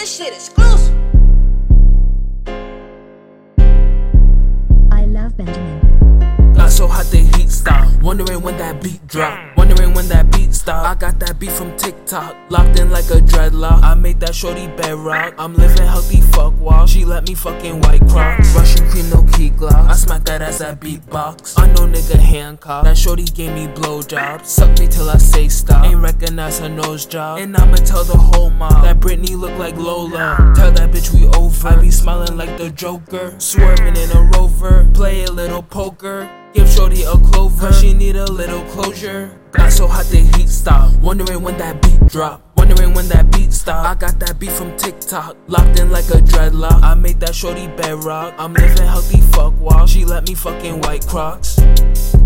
This shit exclusive. I love Benjamin. Got so hot the heat stop. Wondering when that beat drop. Wondering when that beat stop. I got that beat from TikTok. Locked in like a dreadlock. I made that shorty bedrock. I'm living healthy, fuck walk. She let me fucking white crocs. Russian cream, no key glock. I smack that ass at beatbox. I know nigga Hancock. That shorty gave me blowjobs. Suck me till I say stop. Ain't recognize her nose job. And I'ma tell the whole mob that Britney look like Lola. Tell that bitch we over. I be smiling like the Joker. Swerving in a Rover. Play a little poker. Give shorty a clover, she need a little closure. Got so hot the heat stop. Wondering when that beat drop. Wondering when that beat stop. I got that beat from TikTok. Locked in like a dreadlock. I made that shorty bedrock. I'm living healthy, fuck walk. She let me fucking white crocs.